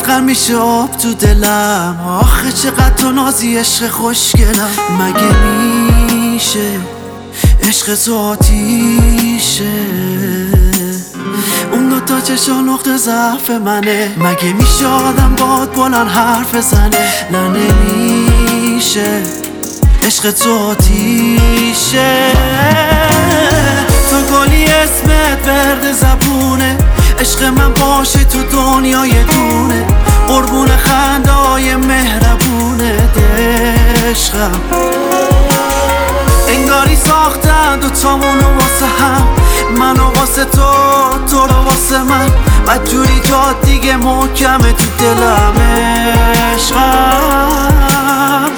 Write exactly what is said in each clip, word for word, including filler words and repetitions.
غرقم میشه آب تو دلم. آخه چقدر تو نازی عشق خوشگلم. مگه میشه عشق ذاتیشه؟ اون دوتا چشا نقطه ضعف منه. مگه میشه آدم باد بلند حرف زنه؟ نه نمیشه عشق ذاتیشه. تو گلی اسمت ورد زبونه، عشق من باشی تو دنیای دونه. قربون خندای مهربونه عشقم. انگاری ساختن دوتامونو واسه هم، منو واسه تو، تو رو واسه من. بدجوری جاد دیگه محکمه تو دلم عشقم.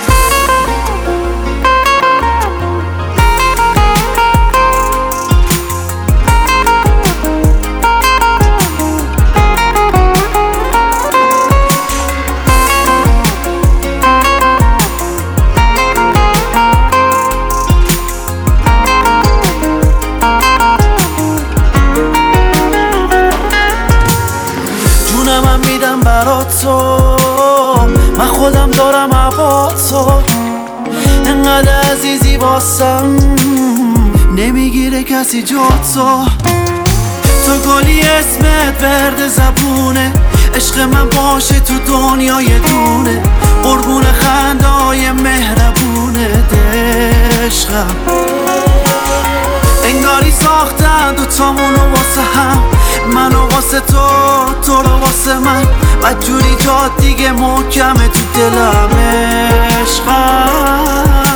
من میدم برات تو، من خودم دارم عبات تو. انقدر عزیزی واسم نمیگیره کسی جات تو. تو گلی اسمت ورد زبونه، عشق من باشه تو دنیای دونه. قربون خندای مهربونه عشقم. انگاری ساختن دوتامونو واسه هم، منو واسه تو، تو رو واسه من. بدجوری جاد دیگه محکمه تو دلم عشقم.